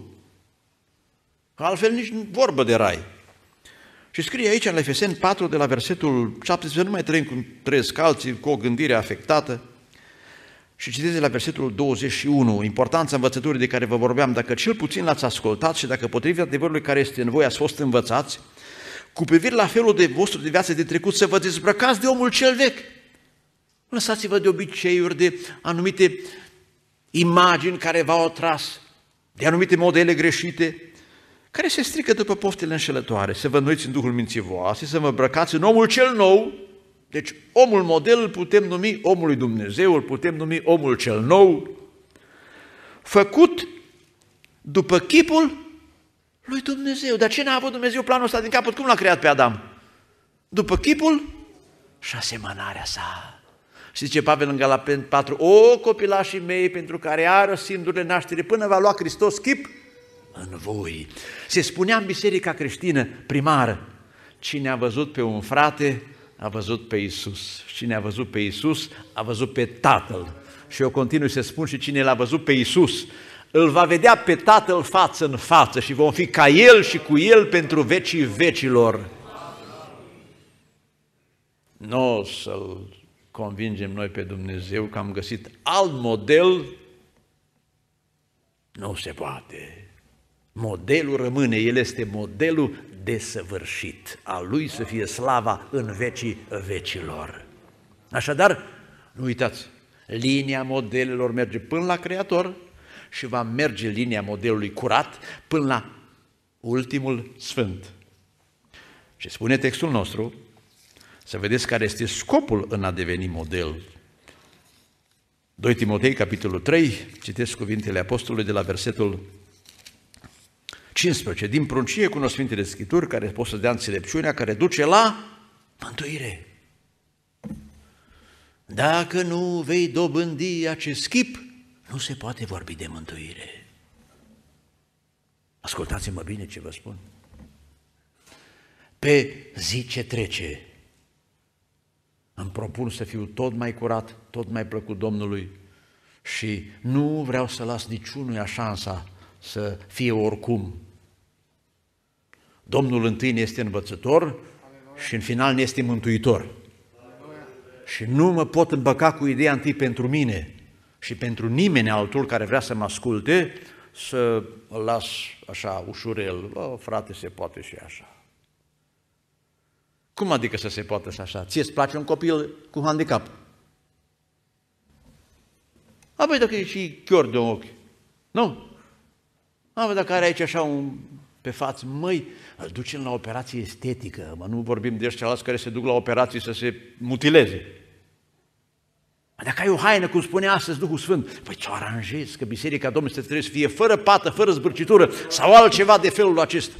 că altfel nici vorbă de rai. Și scrie aici la Efeseni 4, de la versetul 17, nu mai trăim cum trăiesc alții, cu o gândire afectată. Și citiți de la versetul 21, importanța învățăturii de care vă vorbeam, dacă cel puțin l-ați ascultat și dacă potrivit adevărului care este în voi ați fost învățați, cu privire la felul de vostru de viață de trecut, să vă dezbrăcați de omul cel vechi. Lăsați-vă de obiceiuri, de anumite imagini care v-au atras, de anumite modele greșite, care se strică după poftele înșelătoare, să vă înnoiți în Duhul minții voastre, să vă îmbrăcați în omul cel nou. Deci omul model îl putem numi omul lui Dumnezeu, îl putem numi omul cel nou, făcut după chipul lui Dumnezeu. Dar ce n-a avut Dumnezeu planul ăsta din capăt? Cum l-a creat pe Adam? După chipul și asemănarea sa. Și zice Pavel în Galateni 4, o copilașii mei, pentru care ară sindurile naștere, până va lua Hristos chip în voi. Se spunea în biserica creștină primară, cine a văzut pe un frate, a văzut pe Iisus. Cine a văzut pe Iisus, a văzut pe Tatăl. Și eu continui să spun și cine l-a văzut pe Iisus, îl va vedea pe Tatăl față în față și vom fi ca El și cu El pentru vecii vecilor. Nu o să-L convingem noi pe Dumnezeu că am găsit alt model, nu se poate. Modelul rămâne, El este modelul desăvârșit. A Lui să fie slava în vecii vecilor. Așadar, nu uitați, linia modelelor merge până la Creator și va merge linia modelului curat până la ultimul Sfânt. Și spune textul nostru, să vedeți care este scopul în a deveni model. 2 Timotei, capitolul 3, citesc cuvintele Apostolului de la versetul 15. Din pruncie cunosc Sfintele Scripturi, care pot să dea înțelepciunea, care duce la mântuire. Dacă nu vei dobândi acest chip, nu se poate vorbi de mântuire. Ascultați-mă bine ce vă spun. Pe zi ce trece, îmi propun să fiu tot mai curat, tot mai plăcut Domnului și nu vreau să las niciunuia șansa să fie oricum. Domnul întâi ne este învățător și în final ne este mântuitor. Și nu mă pot îmbăca cu ideea întâi pentru mine și pentru nimeni altul care vrea să mă asculte, să îl las așa ușurel. Frate, se poate și așa. Cum adică să se poate și așa? Ție-ți place un copil cu handicap? Apoi dacă e și chior de un ochi, nu? Apoi dacă are aici așa pe față, măi, îl ducem la operație estetică, mă, nu vorbim de ăștia care se duc la operații să se mutileze. Dacă ai o haină, cum spune astăzi Duhul Sfânt, păi ți-o aranjezi, că Biserica Domnului trebuie să fie fără pată, fără zbârcitură sau altceva de felul acesta.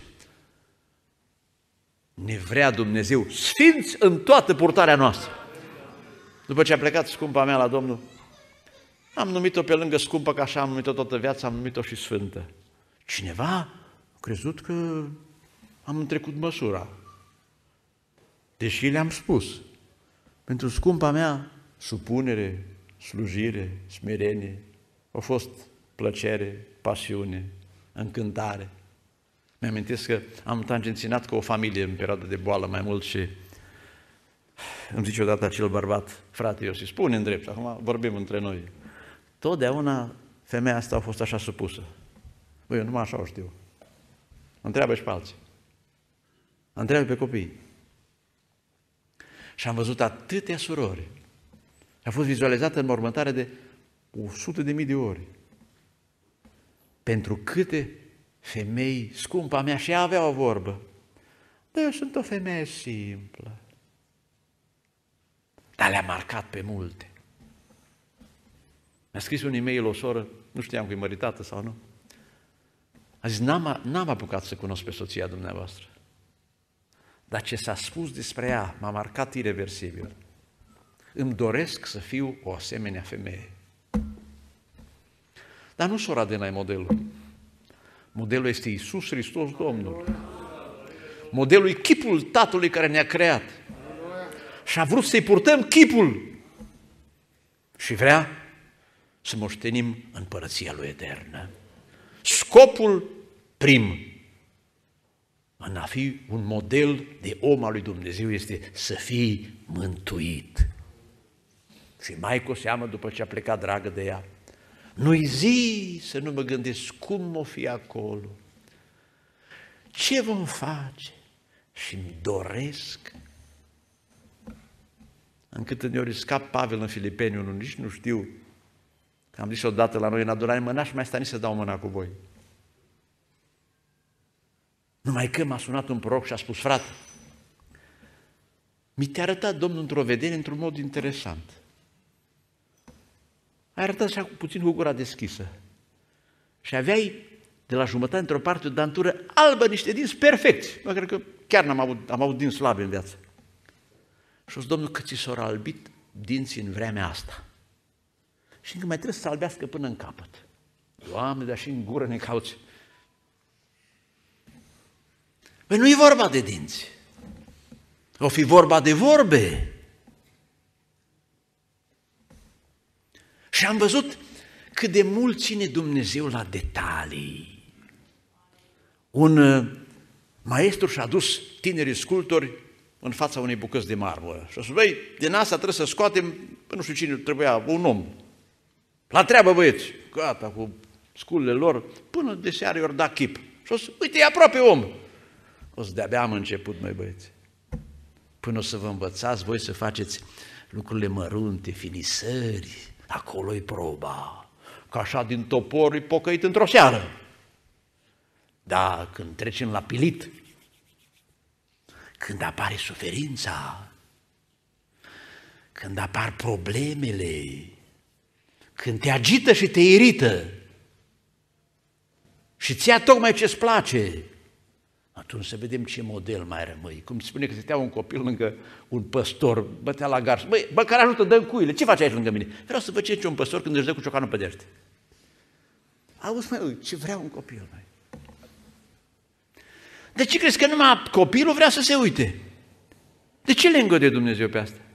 Ne vrea Dumnezeu sfinți în toată purtarea noastră. După ce a plecat scumpa mea la Domnul, am numit-o pe lângă scumpă, că așa am numit-o toată viața, am numit-o și sfântă. Cineva a crezut că am întrecut măsura. Deși le-am spus, pentru scumpa mea, supunere, slujire, smerenie, au fost plăcere, pasiune, încântare. Mi-amintesc că am tangenționat cu o familie în perioada de boală mai mult și îmi zice odată acel bărbat, frate Iosif, spune în drept, acum vorbim între noi. Totdeauna femeia asta a fost așa supusă. Băi, eu numai așa o știu. Întreabă și pe alții. Întreabă pe copii. Și am văzut atâtea surori. A fost vizualizată în mormântare de 100.000 de ori. Pentru câte femei, scumpa mea, și ea avea o vorbă. Dar eu sunt o femeie simplă. Dar le-a marcat pe multe. Mi-a scris un e-mail o soră, nu știam că e măritată sau nu. A zis, n-am apucat să cunosc pe soția dumneavoastră. Dar ce s-a spus despre ea m-a marcat ireversibil. Îmi doresc să fiu o asemenea femeie. Dar nu sora Adena e modelul. Modelul este Iisus Hristos Domnul. Modelul e chipul Tatălui care ne-a creat. Și a vrut să-i purtăm chipul. Și vrea să moștenim împărăția Lui eternă. Scopul prim în a fi un model de om al lui Dumnezeu este să fii mântuit. Și mai cu seamă după ce a plecat dragă de ea. Nu-i zi să nu mă gândesc cum o fi acolo, ce vom face și-mi doresc. Încât uneori scap Pavel în Filipeni 1, nici nu știu, că am zis odată la noi în adunare, mă, n-aș mai sta nici să dau mâna cu voi. Numai că m-a sunat un proroc și a spus, frate, mi te-a arătat Domnul într-o vedere, într-un mod interesant. Ai arătat așa puțin cu gura deschisă. Și aveai de la jumătate într-o parte o dantură albă, niște dinți perfecți. Mă cred că chiar am avut dinți slabe în viață. Și o zis, Domnul, că ți s-au albit dinții în vremea asta. Și încă mai trebuie să albească până în capăt. Doamne, dar și în gură ne cauți. Păi nu e vorba de dinți. O fi vorba de vorbe. Și am văzut cât de mult ține Dumnezeu la detalii. Un maestru și-a dus tinerii sculptori în fața unei bucăți de marmură. Și a spus, băi, din asta trebuie să scoatem, nu știu cine trebuia, un om. La treabă, băieți, gata, cu sculele lor, până de seară i-or da chip. Și a spus, uite, e aproape om. O să de-abia am început, măi băieți. Până o să vă învățați voi să faceți lucrurile mărunte, finisări, acolo-i proba. Că așa din topor e pocăit într-o seară. Dar când trecem la pilit, când apare suferința, când apar problemele, când te agită și te irită și ți ia tocmai ce-ți place, atunci să vedem ce model mai rămâi. Cum spune că stătea un copil lângă un păstor, bătea la garș, băi, care ajută, dă-mi cuile, ce faci aici lângă mine? Vreau să văd ce e un păstor când își dă cu ciocanul pe dește. Auzi, măi, ce vrea un copil, măi? De ce crezi că numai copilul vrea să se uite? De ce le îngăduie Dumnezeu pe asta?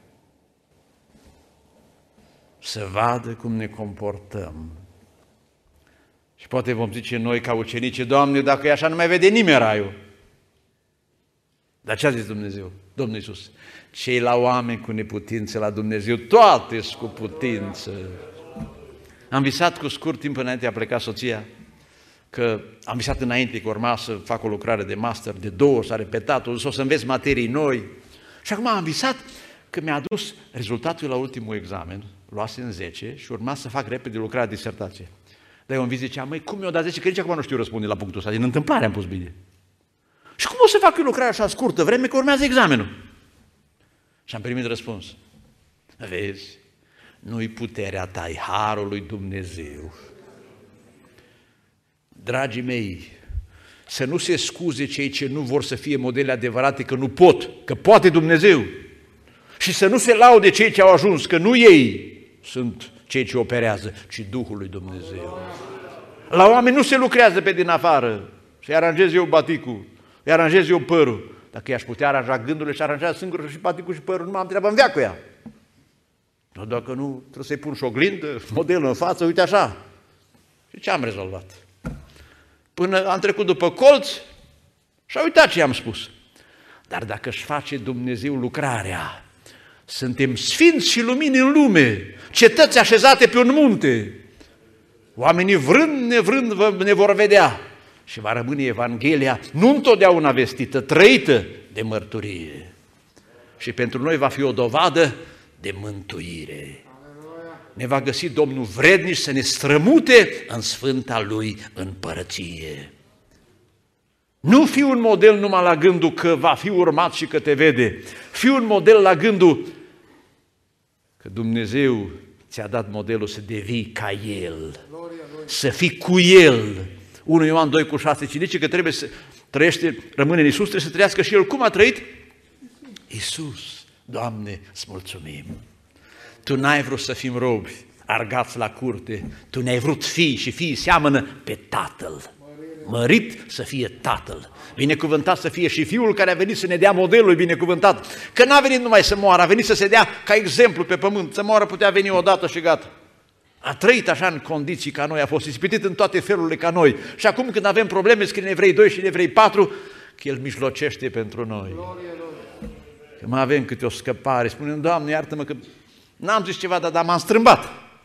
Să vadă cum ne comportăm. Și poate vom zice noi ca ucenici, Doamne, dacă e așa nu mai vede nimeni raiul. Dar ce a zis Dumnezeu? Domnul Iisus, cei la oameni cu neputință, la Dumnezeu, toate sunt cu putință. Am visat cu scurt timp înainte a pleca soția, că am visat înainte că urma să fac o lucrare de master de 2 ori, s-a repetat, o să înveți materii noi. Și acum am visat că mi-a adus rezultatul la ultimul examen, luase în 10 și urma să fac repede lucrarea de disertație. Dar eu îmi zicea, măi, cum mi-o dat 10? Că nici acum nu știu răspunde la punctul ăsta, din întâmplare am pus bine. Și cum o să fac eu lucrarea așa scurtă vreme că urmează examenul? Și am primit răspuns. Vezi, nu-i puterea ta, e harul lui Dumnezeu. Dragii mei, să nu se scuze cei ce nu vor să fie modele adevărate că nu pot, că poate Dumnezeu. Și să nu se laude cei ce au ajuns, că nu ei sunt cei ce operează, ci Duhul lui Dumnezeu. La oameni nu se lucrează pe din afară, să-i aranjez eu baticul, îi aranjez eu părul. Dacă i-aș putea aranja gândurile și aranja singur și baticul și părul, nu m-am treabă în veac cu ea. Dar dacă nu, trebuie să-i pun și oglindă, modelul în față, uite așa. Și ce am rezolvat? Până am trecut după colț și a uitat ce i-am spus. Dar dacă își face Dumnezeu lucrarea, suntem sfinți și lumini în lume, cetăți așezate pe un munte. Oamenii vrând, nevrând ne vor vedea și va rămâne Evanghelia nu întotdeauna vestită, trăită de mărturie. Și pentru noi va fi o dovadă de mântuire. Ne va găsi Domnul vrednici să ne strămute în sfânta Lui împărăție. Nu fi un model numai la gândul că va fi urmat și că te vede. Fi un model la gândul că Dumnezeu ți-a dat modelul să devii ca El, să fii cu El. 1 Ioan 2,6, cine zice că trebuie să trăiește, rămâne în Iisus, trebuie să trăiască și El. Cum a trăit? Iisus. Doamne, îți mulțumim. Tu n-ai vrut să fim robi, argați la curte, Tu ne-ai vrut fii și fiii seamănă pe Tatăl. Mărit să fie Tatăl, binecuvântat să fie și Fiul care a venit să ne dea modelul binecuvântat, că n-a venit numai să moară, a venit să se dea ca exemplu pe pământ, să moară putea veni odată și gata. A trăit așa în condiții ca noi, a fost ispitit în toate felurile ca noi și acum când avem probleme, scrie în Evrei 2 și în Evrei 4, că El mijlocește pentru noi. Că mai avem câte o scăpare, spunem, Doamne, iartă-mă că n-am zis ceva, dar m-am strâmbat.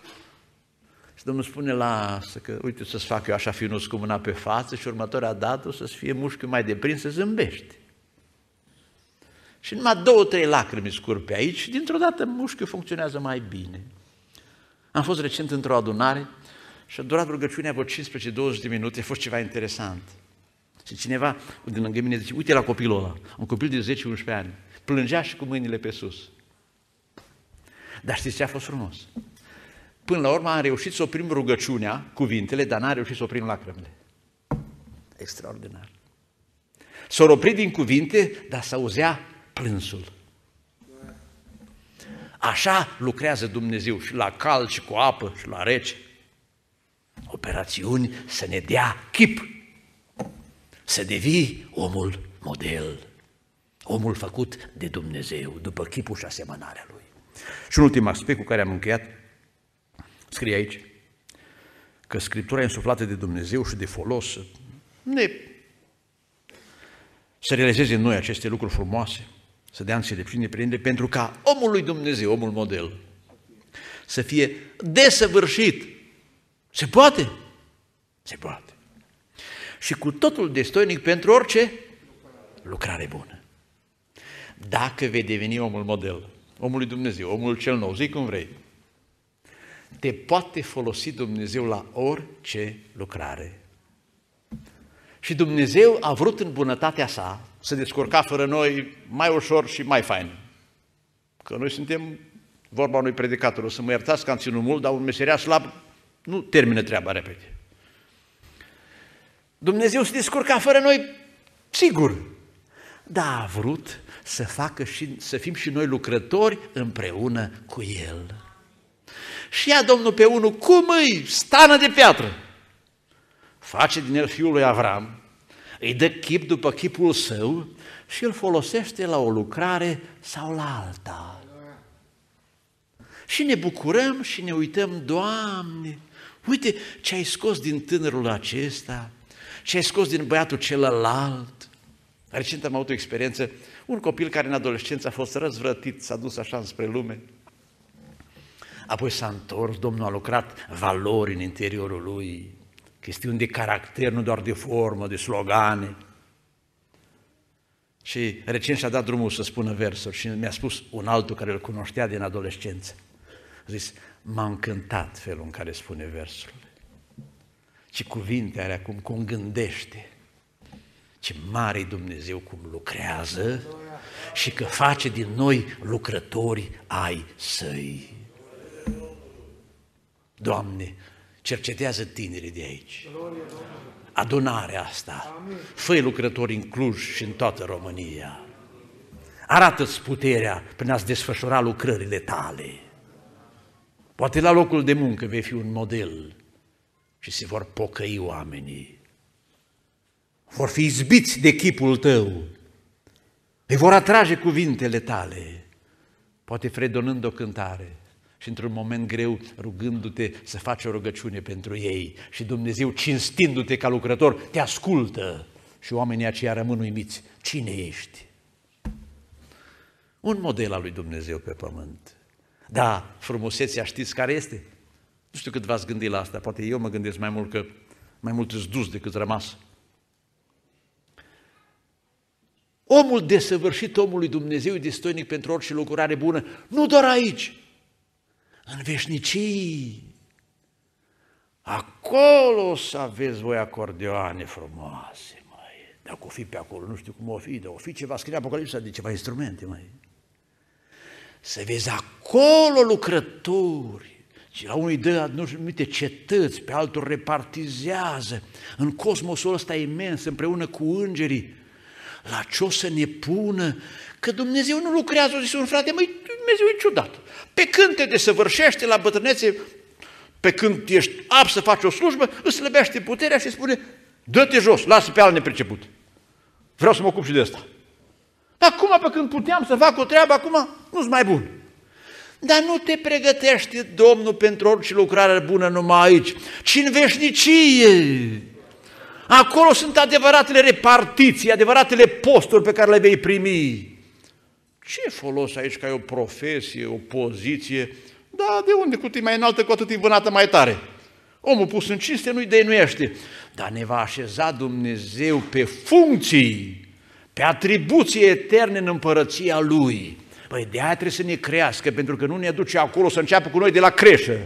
Și Domnul spune, lasă că, uite, să-ți fac eu așa finuț cu mâna pe față și următoarea dată o să-ți fie mușchiul mai deprins să zâmbești. Și numai 2-3 lacrimi scurg pe aici și dintr-o dată mușchiul funcționează mai bine. Am fost recent într-o adunare și a durat rugăciunea vreo 15-20 de minute, a fost ceva interesant. Și cineva din lângă mine zice, uite la copilul ăla, un copil de 10-11 ani, plângea și cu mâinile pe sus. Dar știți ce a fost frumos? Până la urmă am reușit să oprim rugăciunea, cuvintele, dar n-am reușit să oprim lacrimile. Extraordinar. S-au oprit din cuvinte, dar s-auzea plânsul. Așa lucrează Dumnezeu și la cald și cu apă și la rece. Operațiuni să ne dea chip, să devii omul model, omul făcut de Dumnezeu, după chipul și asemănarea Lui. Și un ultim aspect cu care am încheiat, scrie aici că Scriptura e însuflată de Dumnezeu și de folos să realizeze în noi aceste lucruri frumoase, să dea înțelepciune prin pentru ca omul lui Dumnezeu, omul model, să fie desăvârșit. Se poate? Se poate. Și cu totul destoinic pentru orice lucrare bună. Dacă vei deveni omul model, omul lui Dumnezeu, omul cel nou, zi cum vrei, te poate folosi Dumnezeu la orice lucrare. Și Dumnezeu a vrut în bunătatea sa să descurca fără noi mai ușor și mai fain. Că noi suntem, vorba unui predicator, o să mă iertați că am ținut mult, dar un meseriaș slab nu termină treaba repede. Dumnezeu se descurca fără noi, sigur, dar a vrut să facă să fim și noi lucrători împreună cu El. Și ia Domnul pe unul, cum îi? Stană de piatră. Face din el fiul lui Avram, îi dă chip după chipul său și îl folosește la o lucrare sau la alta. Și ne bucurăm și ne uităm, Doamne, uite ce ai scos din tânărul acesta, ce ai scos din băiatul celălalt. Recent am avut o experiență, un copil care în adolescență a fost răzvrătit, s-a dus așa înspre lume, apoi s-a întors, Domnul a lucrat valori în interiorul lui, chestiuni de caracter, nu doar de formă, de slogane. Și recent și-a dat drumul să spună versuri și mi-a spus un altul care îl cunoștea din adolescență. A zis, m-a încântat felul în care spune versurile. Ce cuvinte are acum, cum gândește. Ce mare-i Dumnezeu cum lucrează și că face din noi lucrători ai săi. Doamne, cercetează tinerii de aici. Adunarea asta. Fă-i lucrători în Cluj și în toată România. Arată-ți puterea prin a-ți desfășura lucrările tale. Poate la locul de muncă vei fi un model și se vor pocăi oamenii. Vor fi izbiți de chipul tău. Îi vor atrage cuvintele tale. Poate fredonând o cântare. Și într-un moment greu rugându-te să faci o rugăciune pentru ei și Dumnezeu cinstindu-te ca lucrător te ascultă și oamenii aceia rămân uimiți. Cine ești? Un model al lui Dumnezeu pe pământ. Da, frumusețea știți care este? Nu știu cât v-ați gândit la asta, poate eu mă gândesc mai mult că mai mult îți dus decât rămas. Omul desăvârșit, omul lui Dumnezeu e destoinic pentru orice lucrare bună, nu doar aici, în veșnicii. Acolo o să aveți voi acordeoane frumoase, măi. Dacă o fi pe acolo, nu știu cum o fi, dar o fi ceva, scrie Apocalipsa de ceva instrumente, măi. Să vezi acolo lucrători. Și la unul îi dă, nu știu, uite, cetăți, pe altul repartizează. În cosmosul ăsta imens, împreună cu îngerii. La ce o să ne pună? Că Dumnezeu nu lucrează, o zis un frate, măi, Dumnezeu e ciudat. Pe când te desăvârșește la bătrânețe, pe când ești apte să faci o slujbă, îți slăbește puterea și spune, dă-te jos, lasă pe al nepriceput. Vreau să mă ocup și de asta. Acum, pe când puteam să fac o treabă, acum nu-s mai bun. Dar nu te pregătește Domnul pentru orice lucrare bună numai aici, ci în veșnicie. Acolo sunt adevăratele repartiții, adevăratele posturi pe care le vei primi. Ce folos aici că ai o profesie, o poziție? Da, de unde? Cu cât e mai înaltă, cu atât e vânată mai tare. Omul pus în cinste nu-i dăinuiește. Dar ne va așeza Dumnezeu pe funcții, pe atribuții eterne în împărăția Lui. Păi de aia trebuie să ne crească, pentru că nu ne duce acolo să înceapă cu noi de la creșă.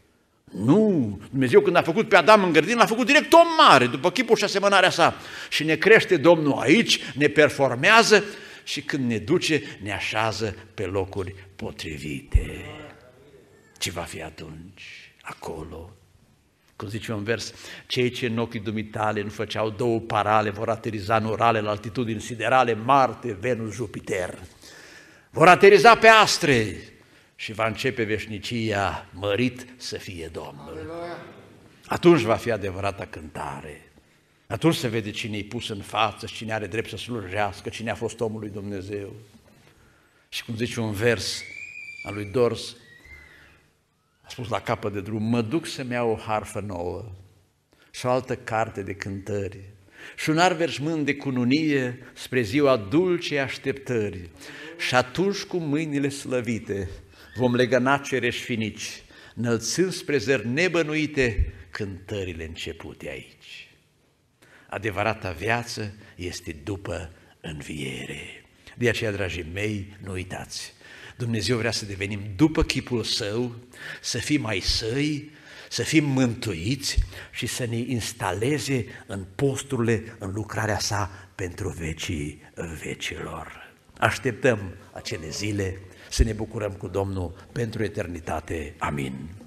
Nu, Dumnezeu când a făcut pe Adam în grădină, l-a făcut direct om mare, după chipul și asemănarea sa. Și ne crește Domnul aici, ne performează și când ne duce, ne așează pe locuri potrivite. Ce va fi atunci? Acolo. Cum zice un vers, cei ce în ochii dumitale nu făceau două parale vor ateriza în orale la altitudini siderale, Marte, Venus, Jupiter. Vor ateriza pe astre și va începe veșnicia, mărit să fie Domnul. Atunci va fi adevărata cântare. Atunci se vede cine e pus în față și cine are drept să slujească, cine a fost omul lui Dumnezeu. Și cum zice un vers al lui Dors, a spus la capăt de drum, mă duc să-mi iau o harfă nouă și o altă carte de cântări și un arveșmânt de cununie spre ziua dulcei așteptări. Și atunci cu mâinile slăvite vom legăna cereși finici, înălțând spre zări nebănuite cântările începute aici. Adevărata viață este după înviere. De aceea, dragii mei, nu uitați, Dumnezeu vrea să devenim după chipul Său, să fim ai Săi, să fim mântuiți și să ne instaleze în posturile, în lucrarea Sa pentru vecii vecilor. Așteptăm acele zile să ne bucurăm cu Domnul pentru eternitate. Amin.